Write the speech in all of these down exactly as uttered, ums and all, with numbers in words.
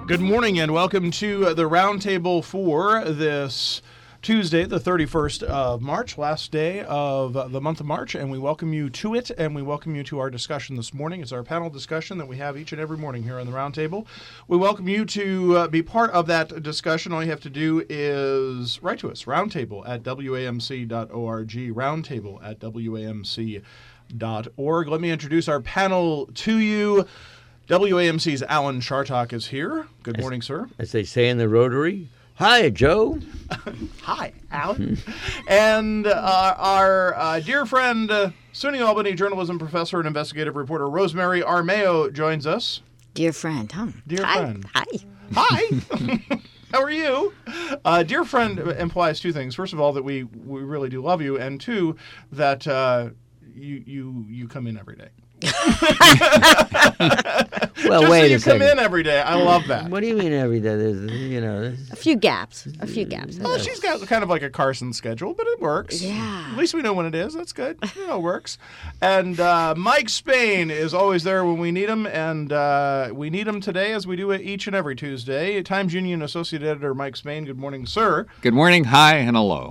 Good morning and welcome to the Roundtable for this Tuesday, the thirty-first of March, last day of the month of March, and we welcome you to it, and we welcome you to our discussion this morning. It's our panel discussion that we have each and every morning here on the Roundtable. We welcome you to uh, be part of that discussion. All you have to do is write to us, roundtable at w a m c dot org, roundtable at w a m c dot org. Let me introduce our panel to you. W A M C's Alan Chartock is here. Good morning, as, sir. As they say in the Rotary, hi, Joe. Hi, Alan. and uh, our uh, dear friend, uh, SUNY Albany journalism professor and investigative reporter Rosemary Armao joins us. Dear friend, huh? Dear hi. friend. Hi. Hi. How are you? Uh, dear friend implies two things. First of all, that we, we really do love you, and two, that uh, you, you, you come in every day. Well, Just wait so a you second. come in every day. I love that. What do you mean every day? There's, you know, there's- A few gaps. A few gaps. Well, she's got kind of like a Carson schedule, but it works. Yeah. At least we know when it is. That's good. You know, it works. And uh, Mike Spain is always there when we need him, and uh, we need him today as we do it each and every Tuesday. Times Union Associate Editor Mike Spain, good morning, sir. Good morning, hi, and hello.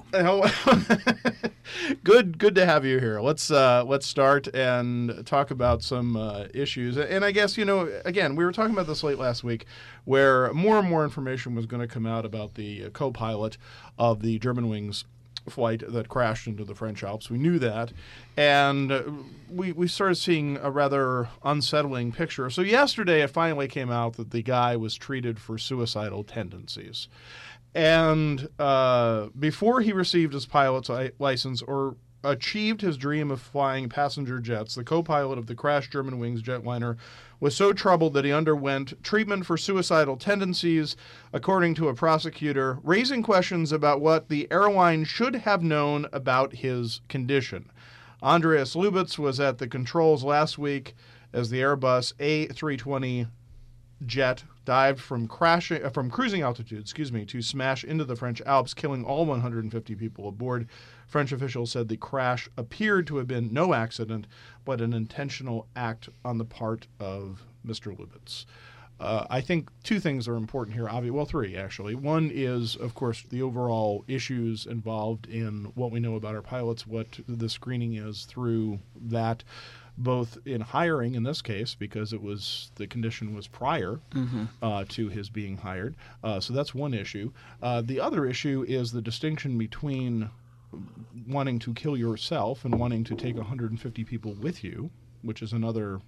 good, good to have you here. Let's uh, let's start and talk about some uh, issues. And I guess, you know, again, we were talking about this late last week, where more and more information was going to come out about the co-pilot of the Germanwings flight that crashed into the French Alps. We knew that, and uh, we we started seeing a rather unsettling picture. So yesterday, it finally came out that the guy was treated for suicidal tendencies. And uh, before he received his pilot's license or achieved his dream of flying passenger jets, the co-pilot of the crashed Germanwings jetliner was so troubled that he underwent treatment for suicidal tendencies, according to a prosecutor, raising questions about what the airline should have known about his condition. Andreas Lubitz was at the controls last week as the Airbus A three twenty jet dived from crashing uh, from cruising altitude, excuse me, to smash into the French Alps, killing all one hundred fifty people aboard. French officials said the crash appeared to have been no accident, but an intentional act on the part of Mister Lubitz. Uh, I think two things are important here. Obviously, well, three actually. One is, of course, the overall issues involved in what we know about our pilots, what the screening is through that, both in hiring in this case, because it was the condition was prior mm-hmm. uh, to his being hired. Uh, so that's one issue. Uh, the other issue is the distinction between wanting to kill yourself and wanting to take one hundred fifty people with you, which is another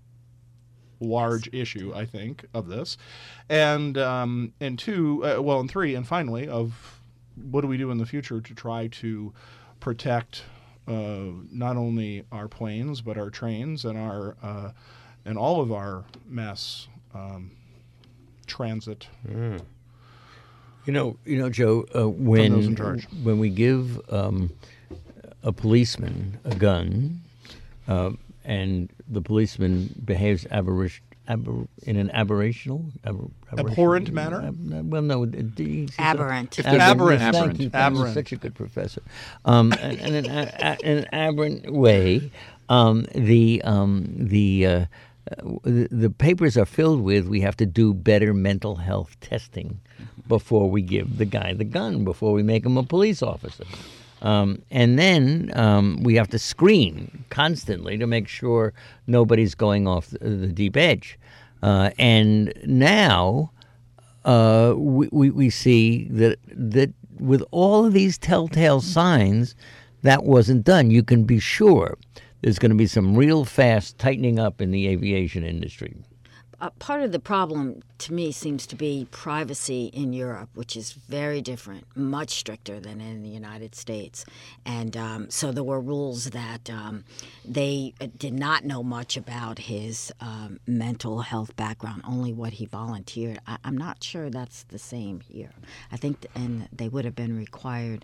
large issue, I think, of this. And um, and two, uh, well, and three, and finally, of what do we do in the future to try to protect Uh, not only our planes but our trains and our uh, and all of our mass um, transit. Mm. You know, you know, Joe. Uh, when those in charge. when we give um, a policeman a gun, uh, and the policeman behaves aberration. Aber, in an aberrational, aber, abhorrent manner. Ab, well, no, d- aberrant. Aberrant. Aberrant. Thank Aberrant. you. Aberrant. You're such a good professor. Um, and in an, a, an aberrant way, um, the um, the, uh, the the papers are filled with. We have to do better mental health testing before we give the guy the gun. Before we make him a police officer. Um, and then um, we have to screen constantly to make sure nobody's going off the, the deep edge. Uh, and now uh, we, we, we see that that with all of these telltale signs, that wasn't done. You can be sure there's going to be some real fast tightening up in the aviation industry. Uh, part of the problem, to me, seems to be privacy in Europe, which is very different, much stricter than in the United States. And um, so there were rules that um, they did not know much about his um, mental health background, only what he volunteered. I, I'm not sure that's the same here. I think, th- and they would have been required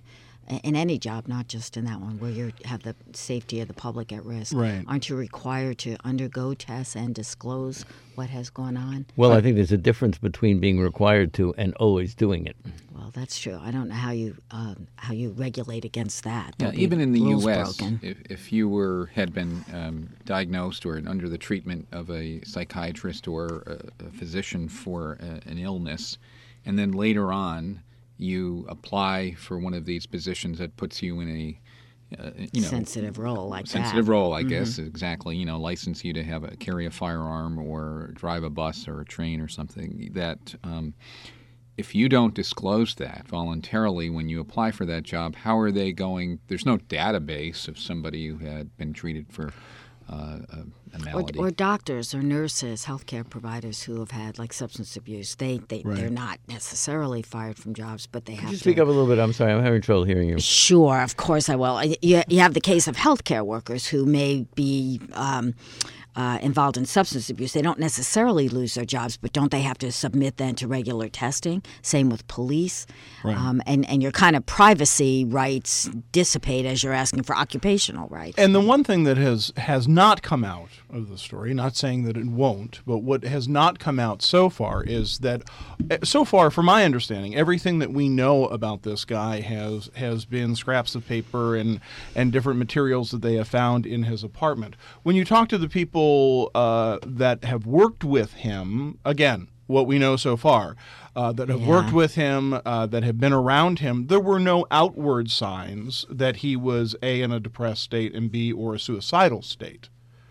in any job, not just in that one, where you have the safety of the public at risk. Right. Aren't you required to undergo tests and disclose what has gone on? Well, I think there's a difference between being required to and always doing it. Well, that's true. I don't know how you um, how you regulate against that. Yeah, There'll be even in the rules U S, broken. if, if you were had been um, diagnosed or under the treatment of a psychiatrist or a, a physician for a, an illness, and then later on you apply for one of these positions that puts you in a uh, you know sensitive role like sensitive that. role, I guess, exactly. You know, license you to have a carry a firearm or drive a bus or a train or something. That um, if you don't disclose that voluntarily when you apply for that job, how are they going? There's no database of somebody who had been treated for uh, a, a Or, malady. or doctors or nurses, healthcare providers who have had like substance abuse. They they Right. they're not necessarily fired from jobs, but they have Could you to. speak up a little bit? I'm sorry, I'm having trouble hearing you. Sure, of course I will. I- You, you have the case of healthcare workers who may be um, uh, involved in substance abuse. They don't necessarily lose their jobs, but don't they have to submit then to regular testing? Same with police. Right. Um, and, and your kind of privacy rights dissipate as you're asking for occupational rights. And the one thing that has has not come out of the story, not saying that it won't, but what has not come out so far is that, eh, so far, from my understanding, everything that we know about this guy has has been scraps of paper and and different materials that they have found in his apartment. When you talk to the people uh, that have worked with him, again, what we know so far, uh, that have Yeah. worked with him, uh, that have been around him, there were no outward signs that he was A, in a depressed state, and B, or a suicidal state.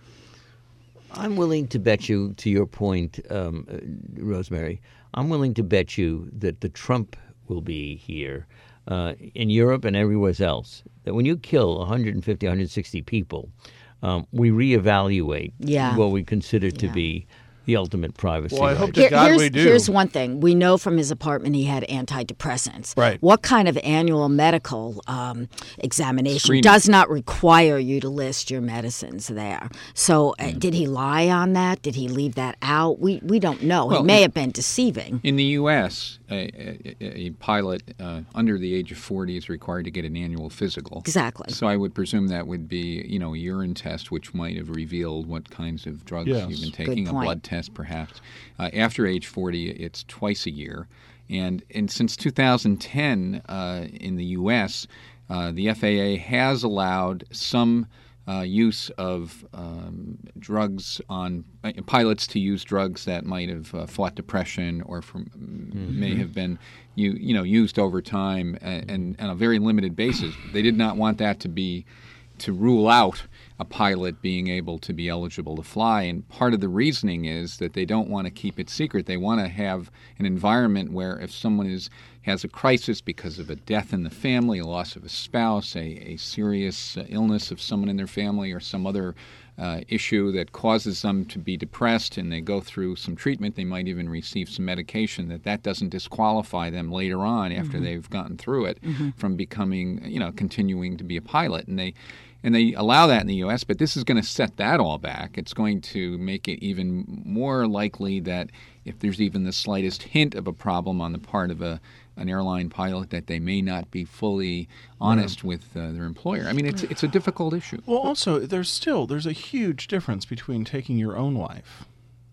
I'm willing to bet you, to your point, um, uh, Rosemary, I'm willing to bet you that the Trump will be here uh, in Europe and everywhere else, that when you kill one hundred fifty, one hundred sixty people, um, we reevaluate Yeah. what we consider to Yeah. be the ultimate privacy Well, I right. hope to Here- God here's, we do. here's one thing. We know from his apartment he had antidepressants. Right. What kind of annual medical um, examination Screening. does not require you to list your medicines there? So uh, did he lie on that? Did he leave that out? We we don't know. Well, he may in- have been deceiving. In the U S, a, a, a pilot uh, under the age of forty is required to get an annual physical. Exactly. So I would presume that would be, you know, a urine test, which might have revealed what kinds of drugs Yes. you've been Good taking, a point. blood test perhaps. Uh, after age forty, it's twice a year. And, and since two thousand ten uh, in the U S, uh, the F A A has allowed some uh, use of um, drugs on uh, pilots to use drugs that might have uh, fought depression or from, Mm-hmm. may have been you you know used over time and, and on a very limited basis. They did not want that to be to rule out a pilot being able to be eligible to fly. And part of the reasoning is that they don't want to keep it secret. They want to have an environment where if someone is has a crisis because of a death in the family, a loss of a spouse, a, a serious uh, illness of someone in their family, or some other uh, issue that causes them to be depressed, and they go through some treatment, they might even receive some medication, that that doesn't disqualify them later on after Mm-hmm. they've gotten through it from becoming, you know, continuing to be a pilot. And they and they allow that in the U S, but this is going to set that all back. It's going to make it even more likely that if there's even the slightest hint of a problem on the part of a an airline pilot, that they may not be fully honest with uh, their employer. I mean, it's it's a difficult issue. Well, also, there's still there's a huge difference between taking your own life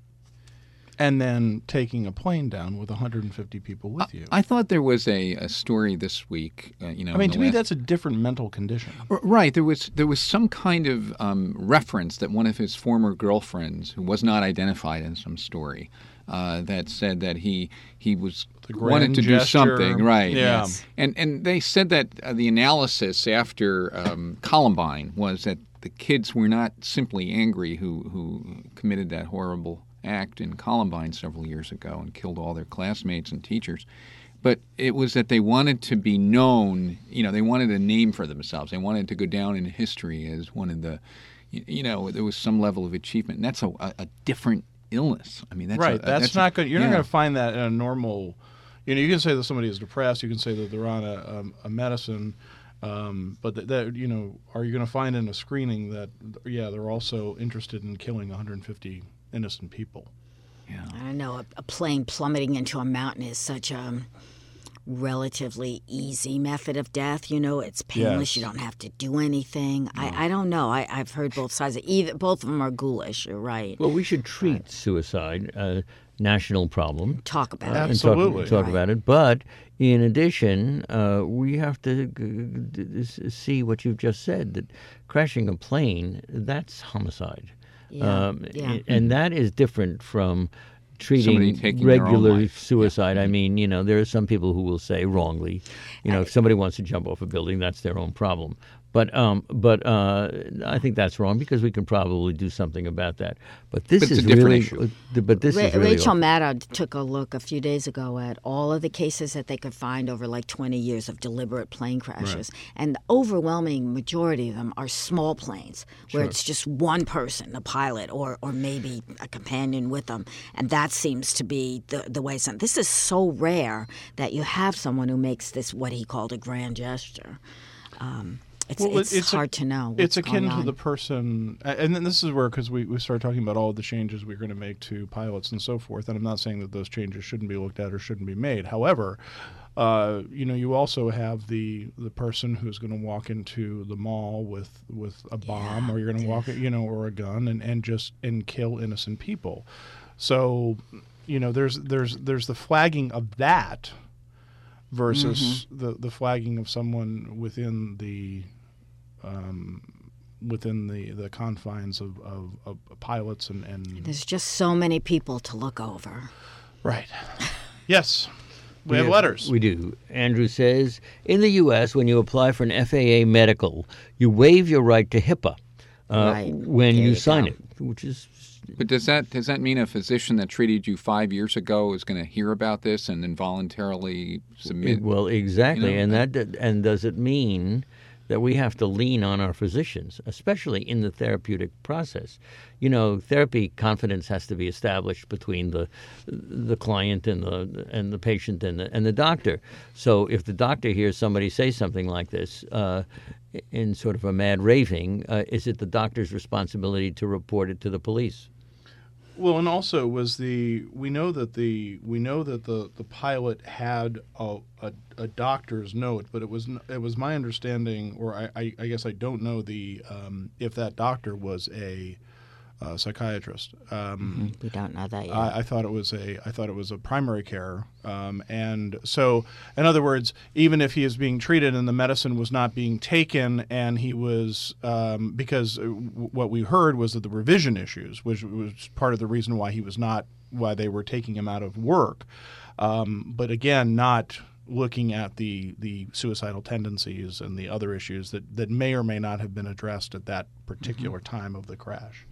and then taking a plane down with one hundred fifty people with you. I thought there was a, a story this week. Uh, you know, I mean, in the to me, last- that's a different mental condition. R- Right. There was there was some kind of um, reference that one of his former girlfriends, who was not identified in some story, uh, that said that he he was The wanted grand to do gesture. something. Right. Yeah. Yes. And and they said that uh, the analysis after um, Columbine was that the kids were not simply angry who who committed that horrible act in Columbine several years ago and killed all their classmates and teachers. But it was that they wanted to be known, you know, they wanted a name for themselves. They wanted to go down in history as one of the, you you know, there was some level of achievement. And that's a, a, a different illness. I mean, that's right. A, that's, that's not a, good. You're yeah. not going to find that in a normal. You know, you can say that somebody is depressed. You can say that they're on a, um, a medicine. Um, but that, that, you know, are you going to find in a screening that, yeah, they're also interested in killing one hundred fifty innocent people? Yeah. I don't know. A, a plane plummeting into a mountain is such a relatively easy method of death. You know, it's painless. Yes. You don't have to do anything. I, I don't know. I, I've heard both sides. Either both of them are ghoulish. You're right. Well, we should treat suicide a national problem. Talk about uh, it. Absolutely. And talk, talk Right. about it. But in addition, uh, we have to g- g- see what you've just said, that crashing a plane, that's homicide. Yeah, Um, yeah. And that is different from Somebody treating taking their own regular life. suicide. I mean, you know, there are some people who will say wrongly, you know, if somebody wants to jump off a building, that's their own problem. But um, but uh, I think that's wrong because we can probably do something about that. But this But it's is a different really, issue. uh, but this Ra- is really Rachel Maddow took a look a few days ago at all of the cases that they could find over like twenty years of deliberate plane crashes. And the overwhelming majority of them are small planes where it's just one person, the pilot, or or maybe a companion with them. And that seems to be the, the way some. This is so rare that you have someone who makes this what he called a grand gesture. Um, It's, Well, it's, it's a- hard to know. What's It's akin going to on. the person, and then this is where, because we, we started talking about all the changes we're going to make to pilots and so forth, and I'm not saying that those changes shouldn't be looked at or shouldn't be made. However, uh, you know, you also have the the person who's going to walk into the mall with with a bomb, Yeah. or you're going to walk, you know, or a gun, and, and just and kill innocent people. So, you know, there's there's there's the flagging of that versus Mm-hmm. the the flagging of someone within the um, within the, the confines of, of, of pilots and, and There's just so many people to look over. right. Yes, we, have have- letters. We do. Andrew says, in the U S, when you apply for an F A A medical, you waive your right to HIPAA uh, Right. when There you you sign go. it, which is But does that does that mean a physician that treated you five years ago is going to hear about this and involuntarily submit? well, exactly. you know, and that d- and does it mean that we have to lean on our physicians, especially in the therapeutic process? You know, therapy confidence has to be established between the the client and the and the patient and the and the doctor. So if the doctor hears somebody say something like this uh, in sort of a mad raving, uh, is it the doctor's responsibility to report it to the police? Well, and also was the we know that the we know that the, the pilot had a, a, a doctor's note, but it was n- it was my understanding, or I, I, I guess I don't know the um, if that doctor was a uh, psychiatrist. Um, We don't know that yet. I, I thought it was a I thought it was a primary care, um, and so in other words, even if he is being treated and the medicine was not being taken, and he was um, because w- what we heard was that the revision issues, which was part of the reason why he was not why they were taking him out of work, um, but again, not looking at the the suicidal tendencies and the other issues that, that may or may not have been addressed at that particular time of the crash.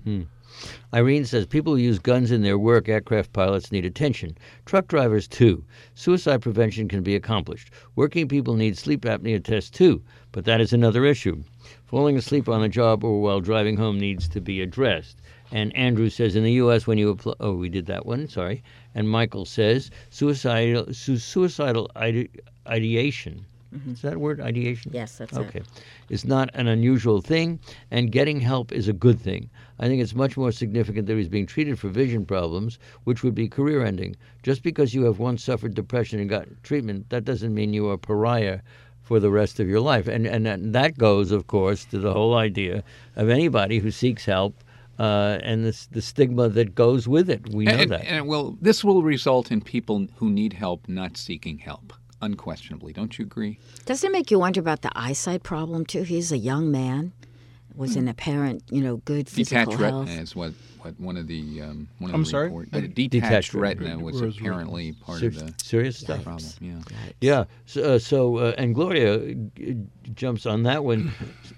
Irene says people who use guns in their work, aircraft pilots, need attention. Truck drivers, too. Suicide prevention can be accomplished. Working people need sleep apnea tests, too, but that is another issue. Falling asleep on the job or while driving home needs to be addressed. And Andrew says in the U S when you apply, oh, we did that one, sorry. And Michael says suicidal, su- suicidal ide- ideation. Is that a word, ideation? Yes, that's Okay. it. It's not an unusual thing, and getting help is a good thing. I think it's much more significant that he's being treated for vision problems, which would be career-ending. Just because you have once suffered depression and got treatment, that doesn't mean you are a pariah for the rest of your life. And and that, that goes, of course, to the whole idea of anybody who seeks help uh, and the, the stigma that goes with it. We know and, that. and it will, this will result in people who need help not seeking help, unquestionably. Don't you agree? Does it make you wonder about the eyesight problem too? He's a young man, was in apparent, you know, good physical Detached health. retina is what, what one of the um, one of I'm the sorry? report- uh, Uh, detached, detached retina retina. was Was apparently part Ser- of the serious stuff. problem. Yeah. Yeah. So, uh, so uh, and Gloria uh, jumps on that one.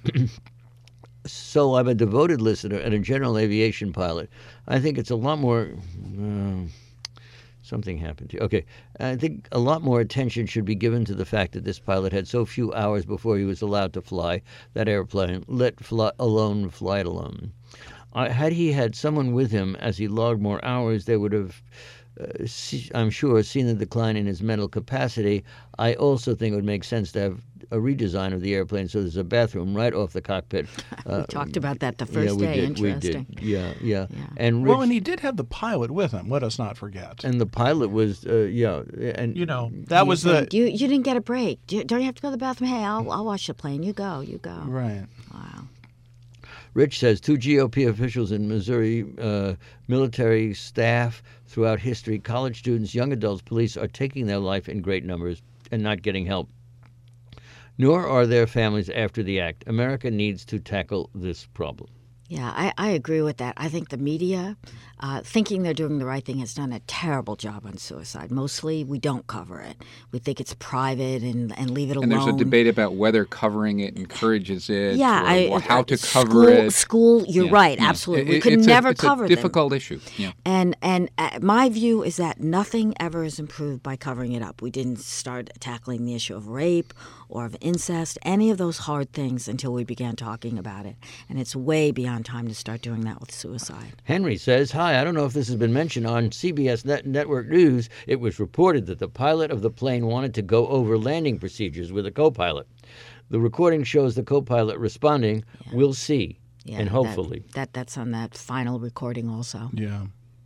So I'm a devoted listener and a general aviation pilot. I think it's a lot more. Uh, something happened here. Okay. I think a lot more attention should be given to the fact that this pilot had so few hours before he was allowed to fly that airplane, let fly alone, fly it alone. Uh, had he had someone with him as he logged more hours, there would have uh, see, I'm sure, seen the decline in his mental capacity. I also think it would make sense to have a redesign of the airplane so there's a bathroom right off the cockpit. we Uh, talked about that the first yeah, we day. did, Interesting. We did. Yeah, yeah. Yeah. And Rich, Well, and he did have the pilot with him. Let us not forget. and the pilot was, uh, yeah, and You know, that was the You you didn't get a break. Do you, don't you have to go to the bathroom? Hey, I'll I'll wash the plane. You go. You go. right. Wow. Rich says two G O P officials in Missouri, uh, military staff throughout history, college students, young adults, police are taking their life in great numbers and not getting help. Nor are their families after the act. America needs to tackle this problem. Yeah, I, I agree with that. I think the media, uh, thinking they're doing the right thing, has done a terrible job on suicide. Mostly, we don't cover it. We think it's private and, and leave it And alone. there's a debate about whether covering it encourages it, Yeah, or, I, or how to school, cover it. School, you're Yeah, right, yeah. absolutely. It- we could it's a- never it's cover a them. difficult issue. Yeah. And and uh, my view is that nothing ever is improved by covering it up. We didn't start tackling the issue of rape or of incest, any of those hard things, until we began talking about it. And it's way beyond time to start doing that with suicide. Henry says, hi, I don't know if this has been mentioned on C B S Net- Network News. It was reported that the pilot of the plane wanted to go over landing procedures with a co-pilot. The recording shows the co-pilot responding, we'll see, Yeah, and that- hopefully. That, that's on that final recording also. Yeah.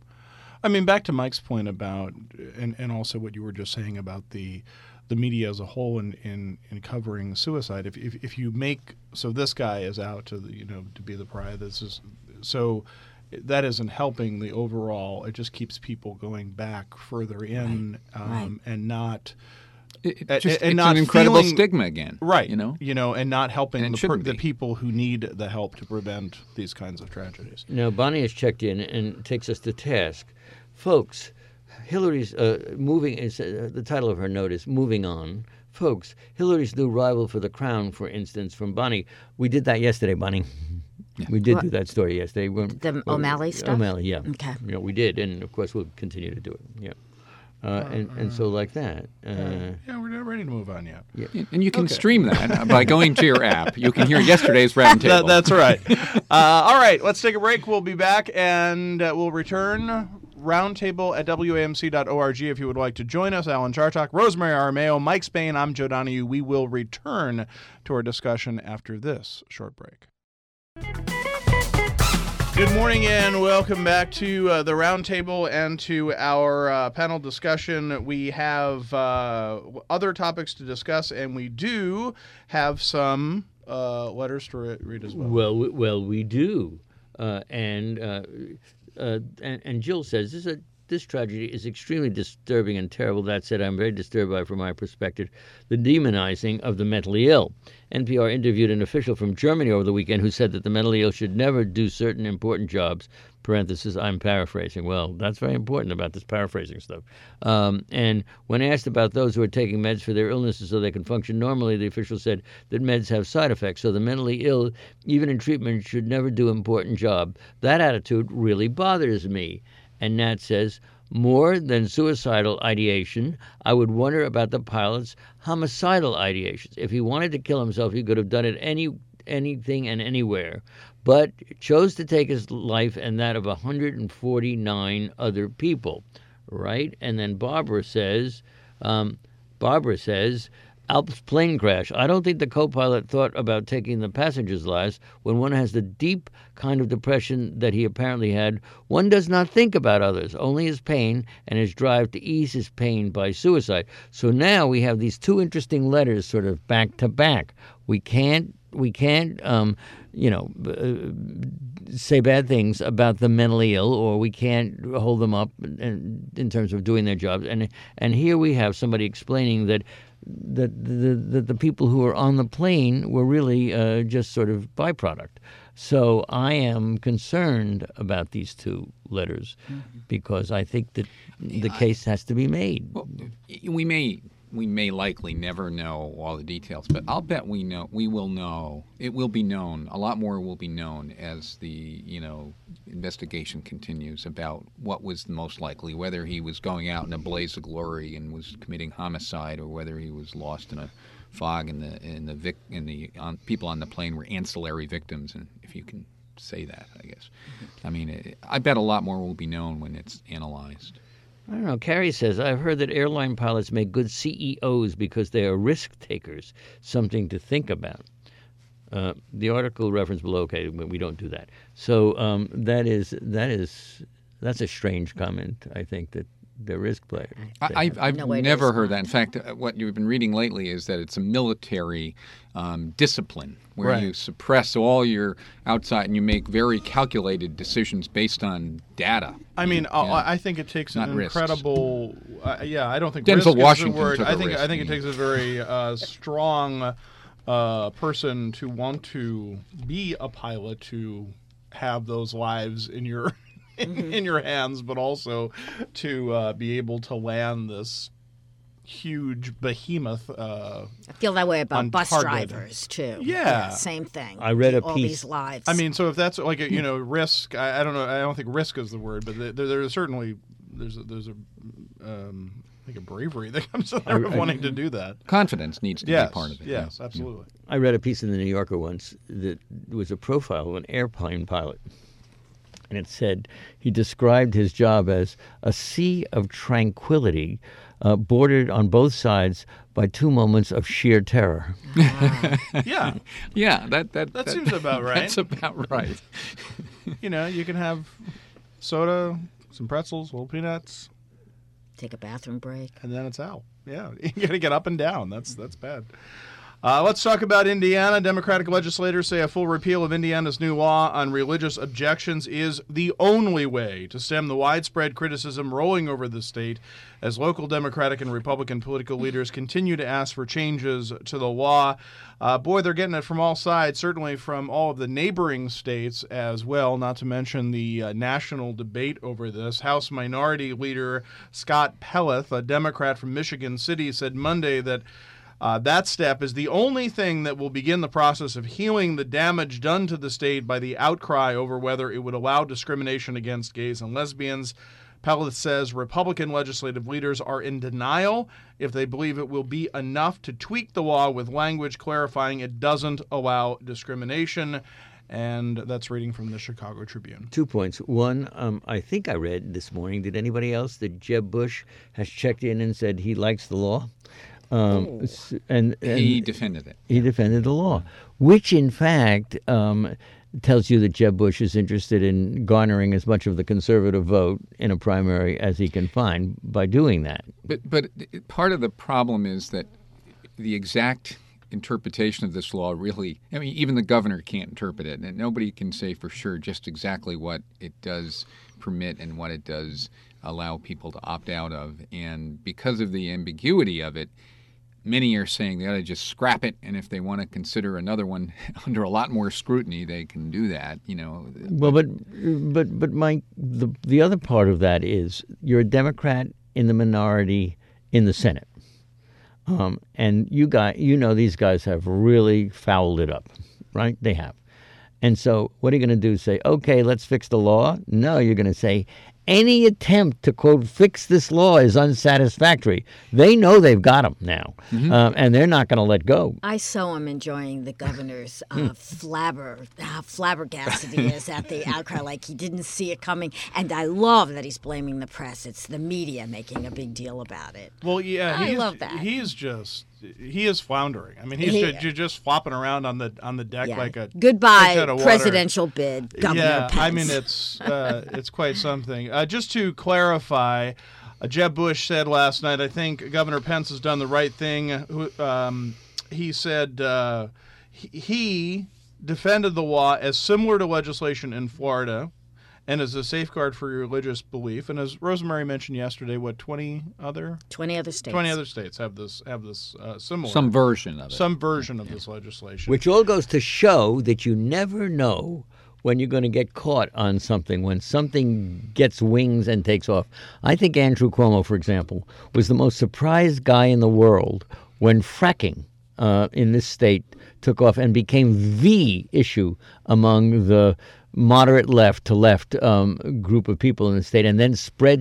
I mean, back to Mike's point about, and, and also what you were just saying about the the media as a whole in, in, in covering suicide. If, if if you make, so this guy is out to, the, you know, to be the pariah. This is, so that isn't helping the overall. It just keeps people going back further in, Right. um, Right. and not, It, it A- just, and it's not an incredible feeling- stigma again. right, You know? you know, and not helping And it the, per, shouldn't the be. people who need the help to prevent these kinds of tragedies. Now, Bonnie has checked in and takes us to task. Folks, Hillary's uh, moving, is, uh, the title of her note is Moving On. Folks, Hillary's new rival for the crown, for instance, from Bonnie. We did that yesterday, Bonnie. We did do that story yesterday. We're- The we're- O'Malley stuff? O'Malley, yeah. Okay. Yeah, we did, and of course we'll continue to do it. Yeah. Uh, and, and so like that. Uh, Yeah, we're not ready to move on yet. And you can Okay. stream that by going to your app. You can hear yesterday's roundtable. That, that's right. uh, all right, let's take a break. We'll be back, and uh, we'll return. Roundtable at W A M C dot org if you would like to join us. Alan Chartok, Rosemary Armeo, Mike Spain, I'm Joe Donahue. We will return to our discussion after this short break. Good morning and welcome back to uh, the Roundtable and to our uh, panel discussion. We have uh, other topics to discuss, and we do have some uh, letters to re- read as well. Well, we- well, we do, uh, and, uh, uh, and and Jill says this is a, this tragedy is extremely disturbing and terrible. That said, I'm very disturbed by, from my perspective, the demonizing of the mentally ill. N P R interviewed an official from Germany over the weekend who said that the mentally ill should never do certain important jobs. Parenthesis, I'm paraphrasing. Well, that's very important about this paraphrasing stuff. Um, and when asked about those who are taking meds for their illnesses so they can function normally, the official said that meds have side effects. So the mentally ill, even in treatment, should never do important job. That attitude really bothers me. And Nat says, more than suicidal ideation, I would wonder about the pilot's homicidal ideations. If he wanted to kill himself, he could have done it any anything and anywhere, but chose to take his life and that of one hundred forty-nine other people, right? And then Barbara says, um, Barbara says, Alps plane crash. I don't think the co-pilot thought about taking the passenger's lives. When one has the deep kind of depression that he apparently had, one does not think about others, only his pain and his drive to ease his pain by suicide. So now we have these two interesting letters sort of back to back. We can't, we can't, um, you know, uh, say bad things about the mentally ill, or we can't hold them up in, in terms of doing their jobs. And and here we have somebody explaining that that the, the, the people who were on the plane were really uh, just sort of byproduct. So I am concerned about these two letters mm-hmm. because I think that the I, case has to be made. Well, we may we may likely never know all the details, but I'll bet we know we will know. It will be known. A lot more will be known as the you know investigation continues about what was the most likely, whether he was going out in a blaze of glory and was committing homicide, or whether he was lost in a fog and the in the vic, in the on, people on the plane were ancillary victims, and if you can say that, I guess. I mean, it, I bet a lot more will be known when it's analyzed. I don't know. Carrie says, I've heard that airline pilots make good C E Os because they are risk takers, something to think about. Uh, the article reference below, okay, we don't do that. So um, that is, that is, that's a strange comment, I think, that they're risk players. I, I've No way to never heard respond. that. In fact, uh, what you've been reading lately is that it's a military um, discipline where Right. you suppress all your outside and you make very calculated decisions based on data. I mean, Yeah. I I think it takes Not an risks. incredible. Uh, yeah, I don't think Denzel risk is Washington the word. took a I think risk. I think it takes a very uh, strong uh, person to want to be a pilot to have those lives in your in your hands, but also to uh, be able to land this huge behemoth. Uh, I feel that way about bus Uncharted. drivers too. Yeah. same thing. I read a all piece- these lives. I mean, so if that's like a, you know risk, I, I don't know. I don't think risk is the word, but there, there's certainly there's a, there's a um, I think a bravery that comes to there of I- wanting to do that. Confidence needs to Yes, be part of it. yes, yeah. absolutely. I read a piece in the New Yorker once that was a profile of an airplane pilot. And it said he described his job as a sea of tranquility uh, bordered on both sides by two moments of sheer terror. Yeah, Yeah, that, that, That seems about right. That's about right. you know, you can have soda, some pretzels, little peanuts, take a bathroom break. and then it's out. Yeah, you got to get up and down. That's that's bad. Uh, let's talk about Indiana. Democratic legislators say a full repeal of Indiana's new law on religious objections is the only way to stem the widespread criticism rolling over the state as local Democratic and Republican political leaders continue to ask for changes to the law. Uh, boy, they're getting it from all sides, certainly from all of the neighboring states as well, not to mention the uh, national debate over this. House Minority Leader Scott Pelleth, a Democrat from Michigan City, said Monday that Uh, that step is the only thing that will begin the process of healing the damage done to the state by the outcry over whether it would allow discrimination against gays and lesbians. Pelleth says Republican legislative leaders are in denial if they believe it will be enough to tweak the law with language clarifying it doesn't allow discrimination. And that's reading from the Chicago Tribune. Two points. One, um, I think I read this morning, did anybody else, that Jeb Bush has checked in and said he likes the law? Um, s- and, and He defended it. he defended the law, which in fact um, tells you that Jeb Bush is interested in garnering as much of the conservative vote in a primary as he can find by doing that. But but part of the problem is that the exact interpretation of this law really, I mean, even the governor can't interpret it, and nobody can say for sure just exactly what it does permit and what it does allow people to opt out of. And because of the ambiguity of it, many are saying they ought to just scrap it, and if they want to consider another one under a lot more scrutiny, they can do that. You know. Well, but but but Mike, the the other part of that is you're a Democrat in the minority in the Senate, um, and you guys, you know, these guys have really fouled it up, right? They have, and so what are you going to do? Say, okay, let's fix the law? No, you're going to say, any attempt to, quote, fix this law is unsatisfactory. They know they've got them now, Mm-hmm. um, and they're not going to let go. I so am enjoying the governor's uh, flabber, how flabbergasted he is at the outcry, like he didn't see it coming. And I love that he's blaming the press. It's the media making a big deal about it. Well, yeah, I he's, love that. He's just he is floundering. I mean, he's He- ju- just flopping around on the on the deck Yeah. like a Goodbye, fish out of water. presidential bid, Governor Yeah, Pence. I mean it's uh, it's quite something. Uh, just to clarify, uh, Jeb Bush said last night, I think Governor Pence has done the right thing. Who- Um, he said uh, he- he defended the law as similar to legislation in Florida and as a safeguard for religious belief. And as Rosemary mentioned yesterday, what twenty other twenty other states. twenty other states have this have this uh, similar Some version of it. some version of this legislation. Which all goes to show that you never know when you're going to get caught on something, when something gets wings and takes off. I think Andrew Cuomo, for example, was the most surprised guy in the world when fracking uh, in this state took off and became the issue among the moderate left to left um, group of people in the state, and then spread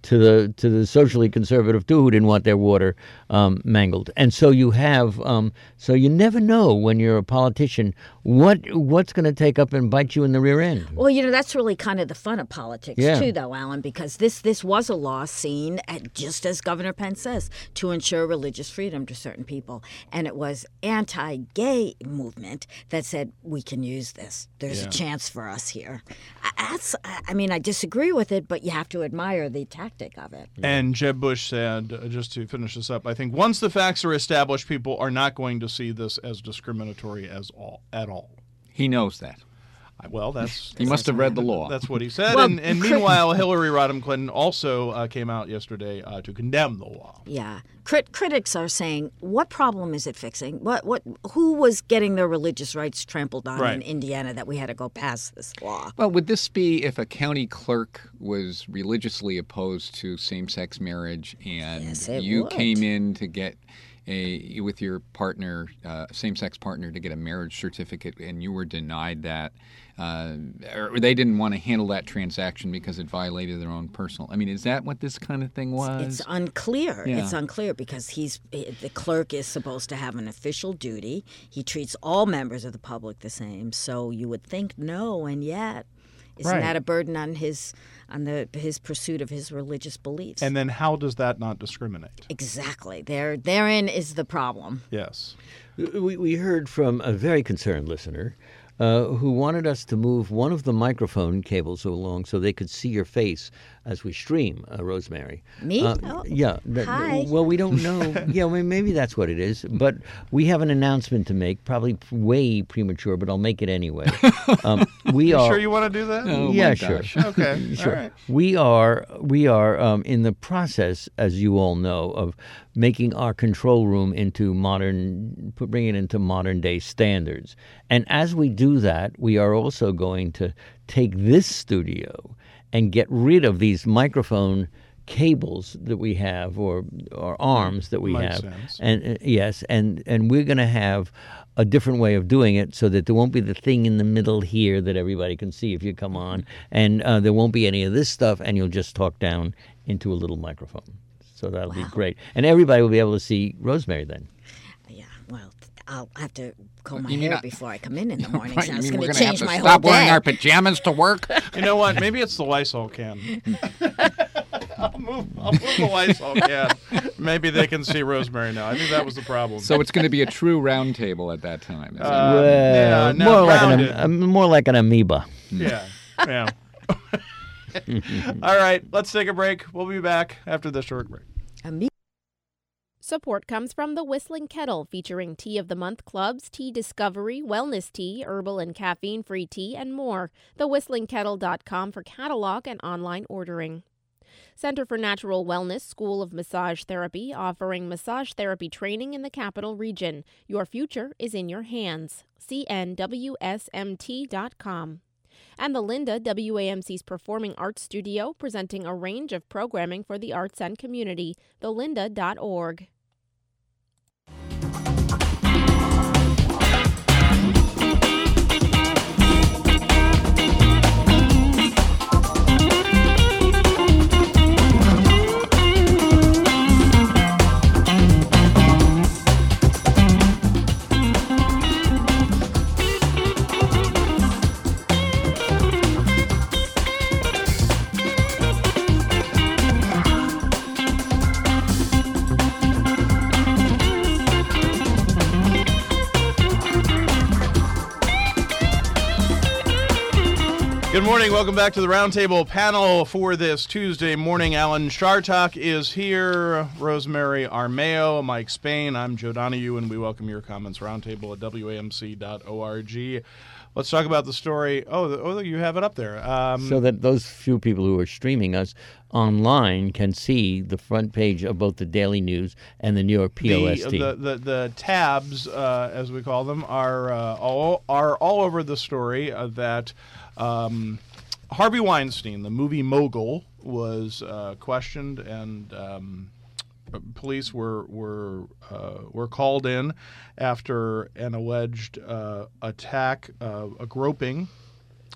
to the to the socially conservative too, who didn't want their water um, mangled. And so you have um, so you never know when you're a politician what what's going to take up and bite you in the rear end. Well, you know, that's really kind of the fun of politics, Yeah. too, though, Alan, because this, this was a law seen, at, just as Governor Pence says, to ensure religious freedom to certain people. And it was anti-gay movement that said, we can use this. There's Yeah. a chance for us here. I- That's, I mean, I disagree with it, but you have to admire the tactic of it. And Jeb Bush said, uh, just to finish this up, I think once the facts are established, people are not going to see this as discriminatory as all at all. He knows that. I- Well, that's He must have read the law. that's what he said. Well, and, and meanwhile, Hillary Rodham Clinton also uh, came out yesterday uh, to condemn the law. Yeah. Crit- critics are saying, what problem is it fixing? What, what, who was getting their religious rights trampled on Right. in Indiana that we had to go pass this law? Well, would this be if a county clerk was religiously opposed to same-sex marriage and Yes, it you would. came in to get a with your partner, uh, same-sex partner, to get a marriage certificate and you were denied that, uh, or they didn't want to handle that transaction because it violated their own personal? I mean, is that what this kind of thing was? It's unclear. Yeah. It's unclear because he's the clerk is supposed to have an official duty. He treats all members of the public the same. So you would think no, and yet isn't Right. that a burden on his on the his pursuit of his religious beliefs? And then how does that not discriminate? exactly. There therein is the problem. Yes. We, we heard from a very concerned listener uh, who wanted us to move one of the microphone cables along so they could see your face as we stream, uh, Rosemary. Me? Uh, Oh. yeah. th- Hi. Well, we don't know. yeah, well, maybe that's what it is. But we have an announcement to make, probably way premature, but I'll make it anyway. Um, we You are. sure you want to do that? Oh, yeah, my sure. gosh. Okay. Sure. All right. We are we are um, in the process, as you all know, of making our control room into modern, put- bringing it into modern day standards. And as we do that, we are also going to take this studio and get rid of these microphone cables that we have, or or arms that we Mic have, stands. and uh, yes, and and we're going to have a different way of doing it, so that there won't be the thing in the middle here that everybody can see if you come on, and uh, there won't be any of this stuff, and you'll just talk down into a little microphone. So that'll be great, and everybody will be able to see Rosemary then. Yeah. Well, I'll have to comb my You mean hair I- before I come in in the morning. Right, So you it's mean going we're to gonna have change to my whole stop wearing day. our pajamas to work? You know what? Maybe it's the Lysol can. I'll move. I'll move the Lysol can. Maybe they can see Rosemary now. I think that was the problem. So it's going to be a true round table at that time. isn't it? Uh, well, yeah, no, more like an rounded. am- uh, more like an amoeba. yeah, yeah. All right, let's take a break. We'll be back after this short break. Imme- Support comes from the Whistling Kettle, featuring Tea of the Month clubs, tea discovery, wellness tea, herbal and caffeine-free tea, and more. the whistling kettle dot com for catalog and online ordering. Center for Natural Wellness School of Massage Therapy, offering massage therapy training in the Capital Region. Your future is in your hands. C N W S M T dot com. And the Linda, W A M C's Performing Arts Studio, presenting a range of programming for the arts and community. the linda dot org. Good morning. Welcome back to the Roundtable panel for this Tuesday morning. Alan Chartok is here, Rosemary Armao, Mike Spain. I'm Joe Donahue, and we welcome your comments. Roundtable at W A M C dot org. Let's talk about the story. Oh, the, oh, you have it up there. Um, So that those few people who are streaming us online can see the front page of both the Daily News and the New York P O S T. The, the, the, the tabs, uh, as we call them, are uh, all are all over the story uh, that um, Harvey Weinstein, the movie mogul, was uh, questioned, and um, police were were uh, were called in after an alleged uh, attack, uh, a groping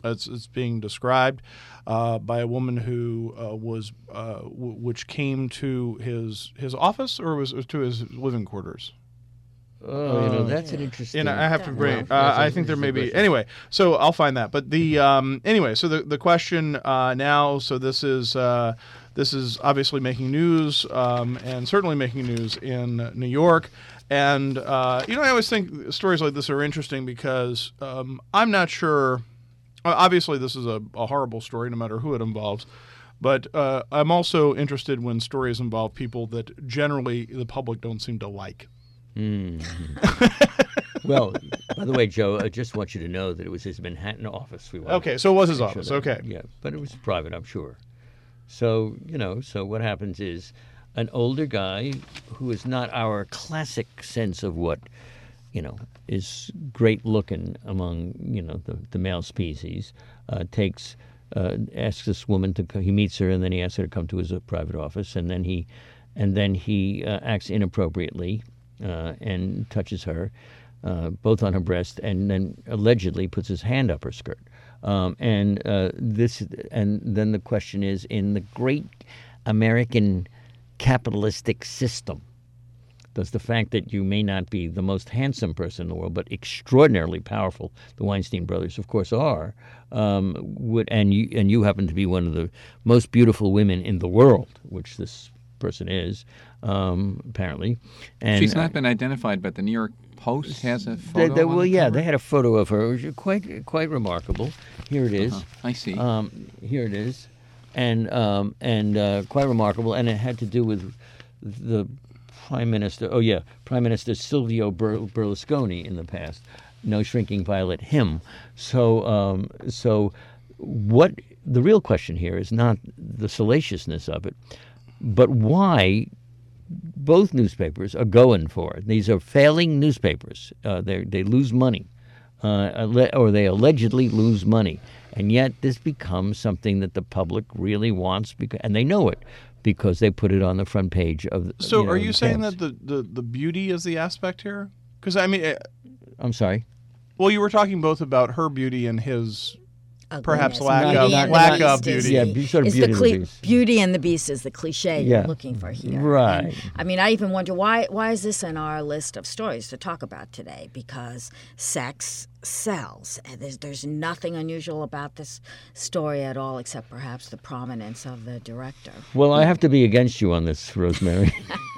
It's, it's being described uh, by a woman who uh, was, uh, w- which came to his his office or was to his living quarters. Oh, you know, that's an interesting. And I have to bring. Well, Uh, that's a- I think there may be. question. Anyway, so I'll find that. But the um, anyway, so the the question uh, now. So this is uh, this is obviously making news um, and certainly making news in New York. And uh, you know, I always think stories like this are interesting because um, I'm not sure. Obviously, this is a, a horrible story, no matter who it involves. But uh, I'm also interested when stories involve people that generally the public don't seem to like. Well, by the way, Joe, I just want you to know that it was his Manhattan office. We wanted Okay, so it was his to make office. sure that- Okay. Yeah, but it was private, I'm sure. So, you know, so what happens is an older guy who is not our classic sense of what, you know, is great looking among, you know, the, the male species, uh, takes, uh, asks this woman to, co- he meets her and then he asks her to come to his uh, private office and then he, and then he uh, acts inappropriately uh, and touches her, uh, both on her breast, and then allegedly puts his hand up her skirt. Um, and uh, this, and then the question is, in the great American capitalistic system, does the fact that you may not be the most handsome person in the world, but extraordinarily powerful, the Weinstein brothers, of course, are, um, would and you and you happen to be one of the most beautiful women in the world, which this person is, um, apparently. And She's not been identified, but the New York Post has a They, photo. they, on well, the yeah, cover? they had a photo of her, which is quite quite remarkable. Here it is. Uh-huh. I see. Um, here it is, and um, and uh, quite remarkable. And it had to do with the Prime Minister. Oh yeah, Prime Minister Silvio Ber- Berlusconi in the past. No shrinking violet, him. So um, so what the real question here is not the salaciousness of it, but why both newspapers are going for it. These are failing newspapers. Uh, they they lose money, uh, alle- or they allegedly lose money, and yet this becomes something that the public really wants, because, and they know it because they put it on the front page of. The, So, know, are you the saying tabs. that the, the, the beauty is the aspect here? Because I mean, eh, I'm sorry. well, you were talking both about her beauty and his perhaps Ugliness. lack Beauty of and the lack Beast of is beauty. Yeah, the- be- sort of is Beauty the and the cle- Beast. Beauty and the Beast is the cliche Yeah. you're looking for here. Right. And, I mean, I even wonder why why is this in our list of stories to talk about today? Because sex sells. And there's there's nothing unusual about this story at all, except perhaps the prominence of the director. Well, I have to be against you on this, Rosemary,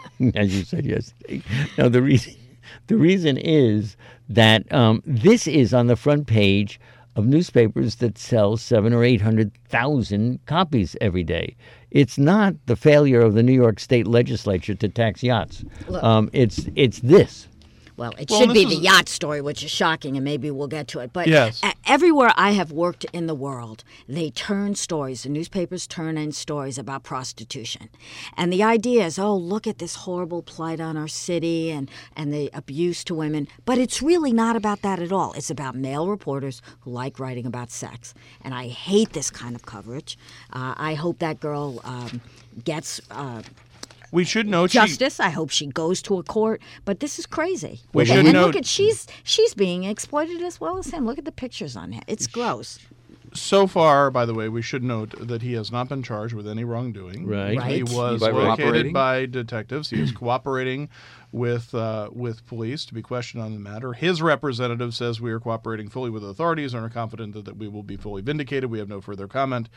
as you said yesterday. Now, the reason the reason is that um, this is on the front page of newspapers that sell seven or eight hundred thousand copies every day. It's not the failure of the New York State Legislature to tax yachts. Look. Um, it's it's this. Well, it Well, should this be the is- yacht story, which is shocking, and maybe we'll get to it. But Yes. e- everywhere I have worked in the world, they turn stories, the newspapers turn in stories about prostitution. And the idea is, oh, look at this horrible plight on our city and, and the abuse to women. But it's really not about that at all. It's about male reporters who like writing about sex. And I hate this kind of coverage. Uh, I hope that girl um, gets... Uh, We should note she, justice. I hope she goes to a court. But this is crazy. We and should and note- look at she's she's being exploited as well as him. Look at the pictures on him. It's gross. so far, by the way, we should note that he has not been charged with any wrongdoing. Right. He Right. was By located cooperating? by detectives. He is cooperating with uh, with police to be questioned on the matter. His representative says we are cooperating fully with authorities and are confident that, that we will be fully vindicated. We have no further comment.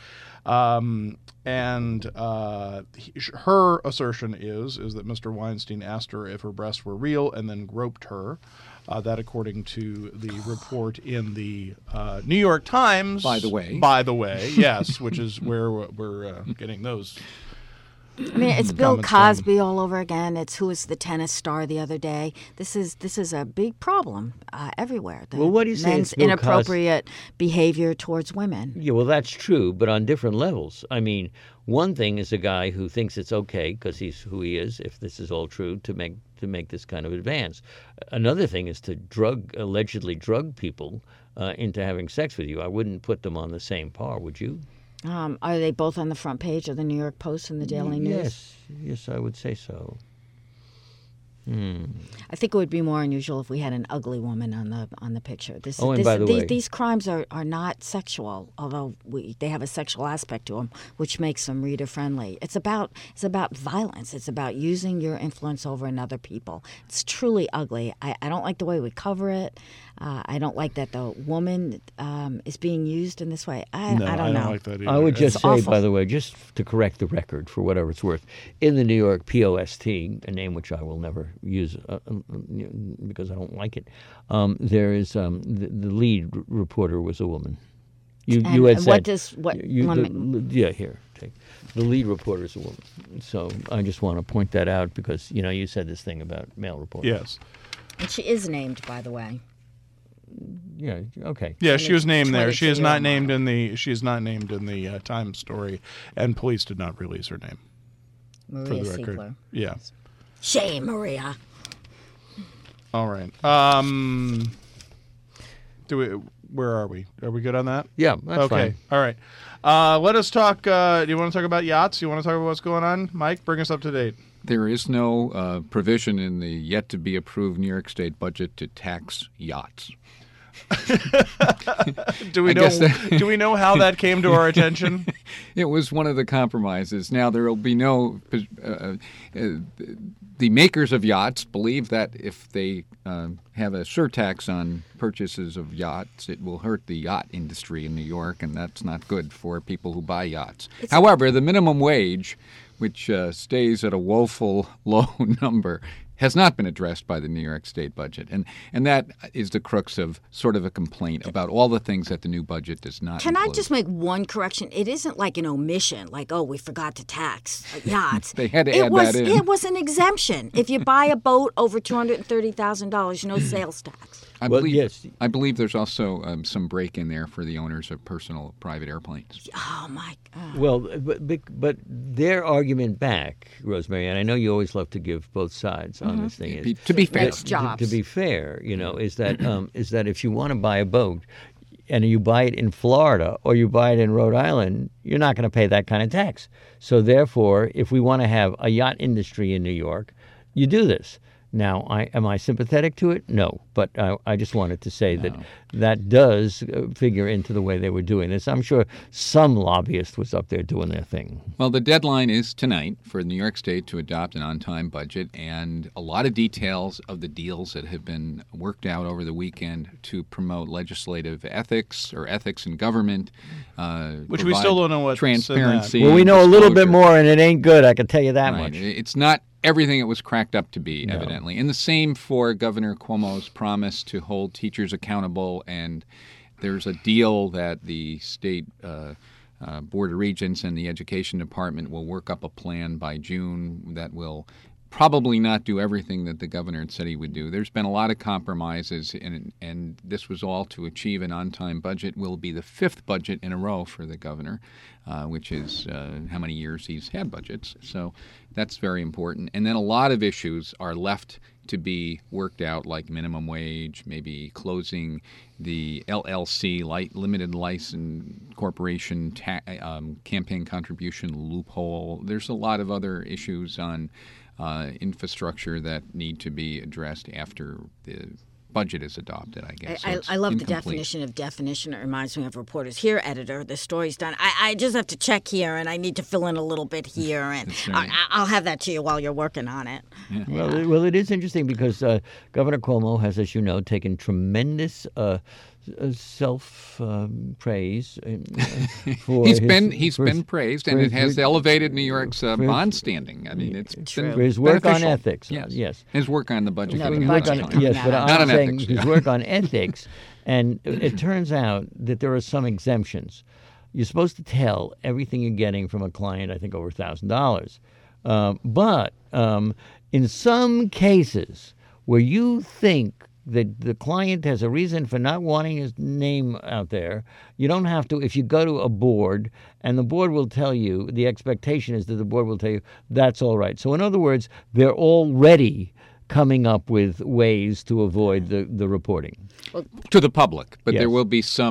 Um, and uh, he, her assertion is is that Mister Weinstein asked her if her breasts were real and then groped her. Uh, that, according to the report in the uh, New York Times. By the way. By the way, yes, which is where we're, we're uh, getting those. I mean, it's Bill Comments from- Cosby all over again. It's who was the tennis star the other day. This is this is a big problem uh, everywhere. The Well, what do you say men's it's Bill Cos- inappropriate behavior towards women. Yeah, well, that's true, but on different levels. I mean, one thing is a guy who thinks it's okay because he's who he is, if this is all true, to make to make this kind of advance. Another thing is to drug allegedly drug people uh, into having sex with you. I wouldn't put them on the same par, would you? Um, are they both on the front page of the New York Post and the Daily News? Yes, yes, I would say so. I think it would be more unusual if we had an ugly woman on the on the picture. This, Oh, and this, by the these, way- these crimes are, are not sexual, although we, they have a sexual aspect to them, which makes them reader friendly. It's about it's about violence. It's about using your influence over another people. It's truly ugly. I, I don't like the way we cover it. Uh, I don't like that the woman um, is being used in this way. I, No, I don't know. like that either. I would just It's say, awful. by the way, just to correct the record for whatever it's worth, in the New York P O S T, a name which I will never use uh, uh, because I don't like it, um, there is um, the, the lead r- reporter was a woman. You, And you had what said, does- what- you, let the- me- yeah, here, take the lead reporter is a woman. So I just want to point that out because you know you said this thing about male reporters. Yes. And she is named, by the way. Yeah. Okay. Yeah, she was named there. She is not twenty-two-year-old named in the. She is not named in the uh, Times story, and police did not release her name for Maria the record. Siegler. Yeah. Shame, Maria. All right. Um. Do we? Where are we? Are we good on that? Yeah. That's okay. fine. All right. Uh, let us talk. Uh, do you want to talk about yachts? You want to talk about what's going on, Mike? Bring us up to date. There is no uh, provision in the yet-to-be-approved New York State budget to tax yachts. Do we I know? guess that- do we know how that came to our attention? It was one of the compromises. Now, there will be no... Uh, uh, the makers of yachts believe that if they uh, have a surtax on purchases of yachts, it will hurt the yacht industry in New York, and that's not good for people who buy yachts. However, the minimum wage, which uh, stays at a woeful low number, has not been addressed by the New York State budget. And and that is the crux of sort of a complaint about all the things that the new budget does not Can I include. just make one correction? It isn't like an omission, like, oh, we forgot to tax uh, yachts. They had to it add was, that in. It was an exemption. If you buy a boat over two hundred thirty thousand dollars, no sales tax. I Well, believe, yes. I believe there's also um, some break in there for the owners of personal private airplanes. Oh, my God. Well, but, but but their argument back, Rosemary, and I know you always love to give both sides on this thing. Is Be- to be fair. Makes that- jobs. To, to be fair, you know, is that um, is that if you want to buy a boat and you buy it in Florida or you buy it in Rhode Island, you're not going to pay that kind of tax. So therefore, if we want to have a yacht industry in New York, you do this. Now, I, am I sympathetic to it? No, but I, I just wanted to say that that does uh, figure into the way they were doing this. I'm sure some lobbyist was up there doing their thing. Well, the deadline is tonight for New York State to adopt an on-time budget, and a lot of details of the deals that have been worked out over the weekend to promote legislative ethics or ethics in government, uh, Which we provide still don't know what's in that. transparency. Well, we and know a little bit disclosure. more, and it ain't good. I can tell you that Right. much. It's not everything it was cracked up to be, evidently. And the same for Governor Cuomo's promise to hold teachers accountable. And there's a deal that the state uh, uh, Board of Regents and the Education Department will work up a plan by June that will probably not do everything that the governor had said he would do. There's been a lot of compromises, and, and this was all to achieve an on-time budget. Will be the fifth budget in a row for the governor, uh, which is uh, how many years he's had budgets. So that's very important. And then a lot of issues are left to be worked out, like minimum wage, maybe closing the L L C, light, limited license corporation ta- um, campaign contribution loophole. There's a lot of other issues on uh, infrastructure that need to be addressed after the budget is adopted, I guess. So I, it's I love the incomplete. definition of definition. It reminds me of Reporters Here, editor. The story's done. I, I just have to check here, and I need to fill in a little bit here, and right. I, I'll have that to you while you're working on it. Well, it, well, it is interesting because uh, Governor Cuomo has, as you know, taken tremendous uh, uh, self um, praise. Uh, for He's his, been he's for been his- praised, for and his- it has for- elevated New York's uh, for his- bond standing. I mean, it's True. been for his work on beneficial. ethics. uh, Yes, yes. his work on the budget. No, getting the out Work on budget on, time. yes, coming but out. Not I'm on saying ethics, his yeah. work on ethics, and it turns out that there are some exemptions. You're supposed to tell everything you're getting from a client, I think, over one thousand dollars. Uh, but um, in some cases where you think that the client has a reason for not wanting his name out there, you don't have to. If you go to a board and the board will tell you, the expectation is that the board will tell you that's all right. So in other words, they're already coming up with ways to avoid the, the reporting. to the public, but Yes. there will be some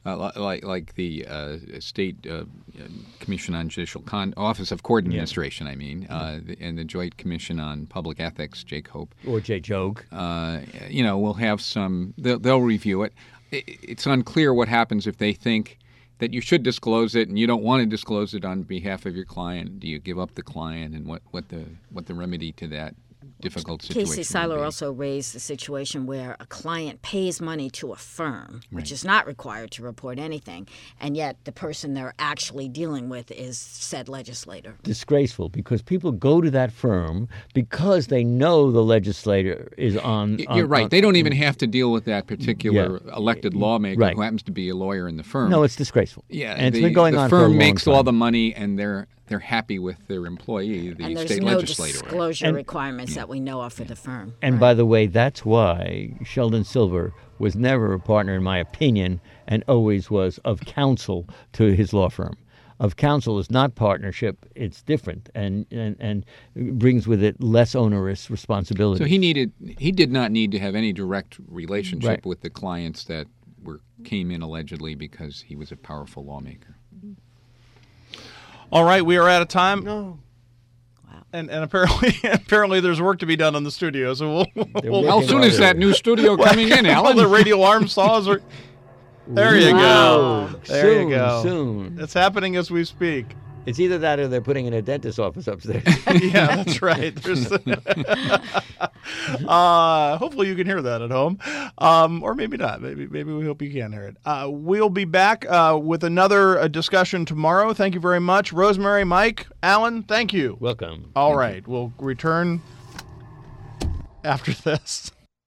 uh, li- like like the uh, state uh, commission on judicial con- office of court administration. Yeah. I mean, uh, the, and the Joint Commission on Public Ethics, Jake Hope or Jay Jogue. Uh, you know, will have some. They'll, they'll review it. it. It's unclear what happens if they think that you should disclose it and you don't want to disclose it on behalf of your client. Do you give up the client, and what, what the what the remedy to that difficult situation Casey Seiler also raised the situation where a client pays money to a firm, which right. is not required to report anything, and yet the person they're actually dealing with is said legislator. Disgraceful, because people go to that firm because they know the legislator is on. You're on, right. On, they don't even have to deal with that particular yeah. elected lawmaker right. who happens to be a lawyer in the firm. No, it's disgraceful. Yeah, and it's the, been going the on firm for a long makes time. all the money, and they're they're happy with their employee, the and there's state no legislator. disclosure and, requirements yeah. that we know of for yeah. the firm. And right. by the way, that's why Sheldon Silver was never a partner, in my opinion, and always was of counsel to his law firm. Of counsel is not partnership; it's different, and and and brings with it less onerous responsibility. So he needed, he did not need to have any direct relationship right. with the clients that were came in allegedly because he was a powerful lawmaker. All right, we are out of time. No. Wow. And and apparently apparently there's work to be done in the studio. So we'll. we'll How soon is that new studio coming in, Alan? The radio alarm saws are. There you wow. go. There soon, you go. Soon. It's happening as we speak. It's either that or they're putting in a dentist's office upstairs. Yeah, that's right. There's, uh, hopefully you can hear that at home, um, or maybe not. Maybe maybe we hope you can hear it. Uh, we'll be back uh, with another uh, discussion tomorrow. Thank you very much, Rosemary, Mike, Alan. Thank you. Welcome. All Thank right, you. We'll return after this.